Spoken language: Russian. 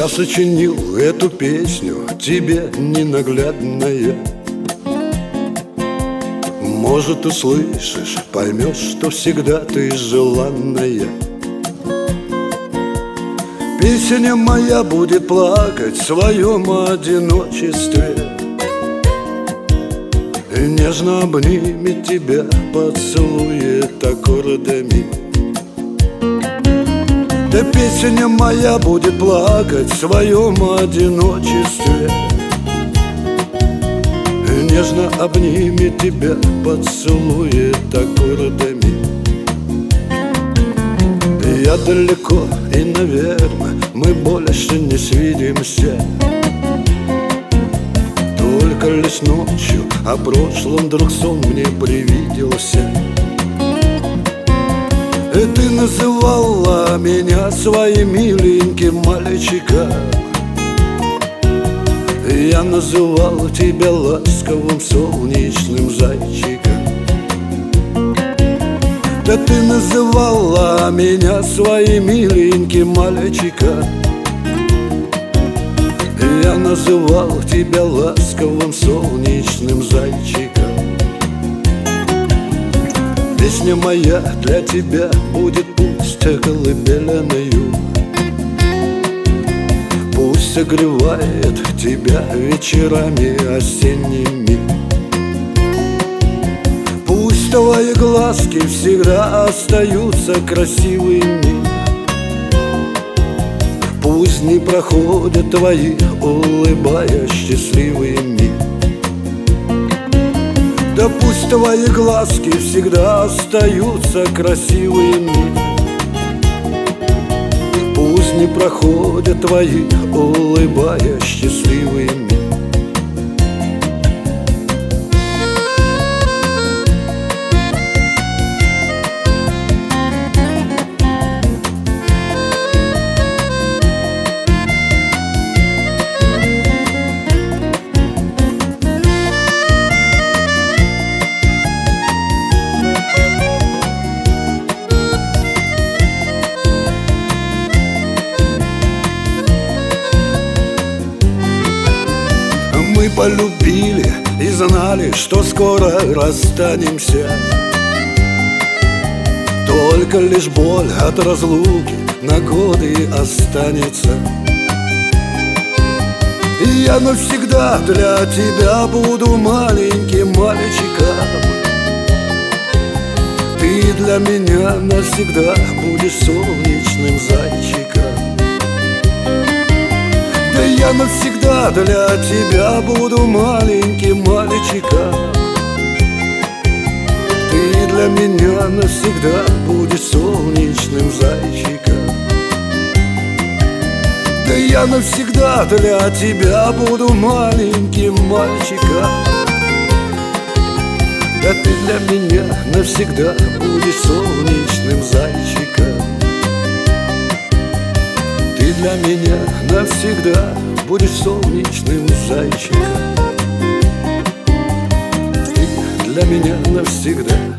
Я сочинил эту песню тебе, ненаглядная. Может, услышишь, поймешь, что всегда ты желанная. Песня моя будет плакать в своем одиночестве, нежно обнимет тебя, поцелует аккордами. Да песня моя будет плакать в своем одиночестве, нежно обнимет тебя, поцелует аккордами. Я далеко и, наверное, мы больше не свидимся, только лишь ночью о прошлом вдруг сон мне привиделся. И ты называла меня своим миленьким мальчиком, я называл тебя ласковым солнечным зайчиком. Да ты называла меня своим миленьким мальчиком, я называл тебя ласковым солнечным зайчиком. Песня моя для тебя будет пусть колыбельною, пусть согревает тебя вечерами осенними. Пусть твои глазки всегда остаются красивыми, пусть не проходят твои, улыбаясь счастливыми. Да пусть твои глазки всегда остаются красивыми, пусть не проходят твои, улыбаясь счастливыми. Мы полюбили и знали, что скоро расстанемся, только лишь боль от разлуки на годы останется. И я навсегда для тебя буду маленьким мальчиком, ты для меня навсегда будешь солнечным зайчиком. Да я навсегда для тебя буду маленьким мальчиком, ты для меня навсегда будешь солнечным зайчиком. Да я навсегда для тебя буду маленьким мальчиком, да ты для меня навсегда будешь солнечным зайчиком. Ты для меня навсегда будешь солнечным зайчиком. Ты для меня навсегда